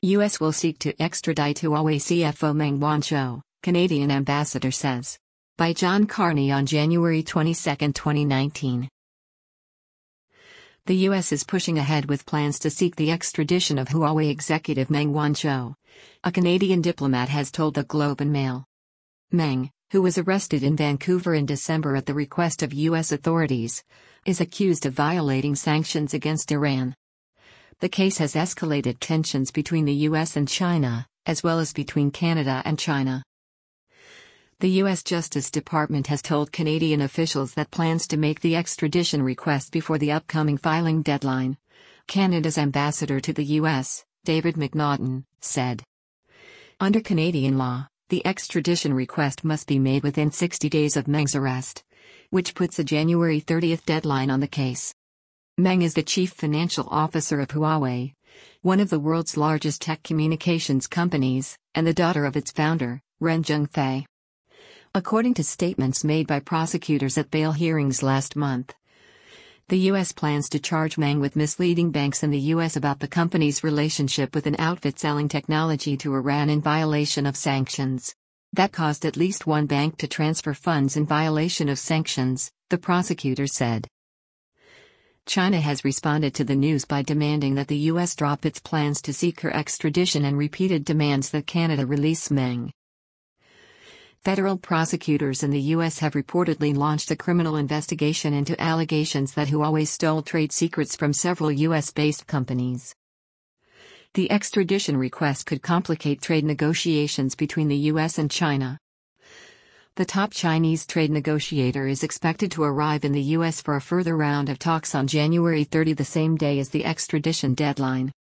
U.S. will seek to extradite Huawei CFO Meng Wanzhou, Canadian ambassador says. By John Carney on January 22, 2019. The U.S. is pushing ahead with plans to seek the extradition of Huawei executive Meng Wanzhou, a Canadian diplomat has told the Globe and Mail. Meng, who was arrested in Vancouver in December at the request of U.S. authorities, is accused of violating sanctions against Iran. The case has escalated tensions between the U.S. and China, as well as between Canada and China. The U.S. Justice Department has told Canadian officials that plans to make the extradition request before the upcoming filing deadline. Canada's ambassador to the U.S., David McNaughton, said. Under Canadian law, the extradition request must be made within 60 days of Meng's arrest, which puts a January 30 deadline on the case. Meng is the chief financial officer of Huawei, one of the world's largest tech communications companies, and the daughter of its founder, Ren Zhengfei. According to statements made by prosecutors at bail hearings last month, the U.S. plans to charge Meng with misleading banks in the U.S. about the company's relationship with an outfit selling technology to Iran in violation of sanctions. That caused at least one bank to transfer funds in violation of sanctions, the prosecutor said. China has responded to the news by demanding that the U.S. drop its plans to seek her extradition and repeated demands that Canada release Meng. Federal prosecutors in the U.S. have reportedly launched a criminal investigation into allegations that Huawei stole trade secrets from several U.S.-based companies. The extradition request could complicate trade negotiations between the U.S. and China. The top Chinese trade negotiator is expected to arrive in the U.S. for a further round of talks on January 30, the same day as the extradition deadline.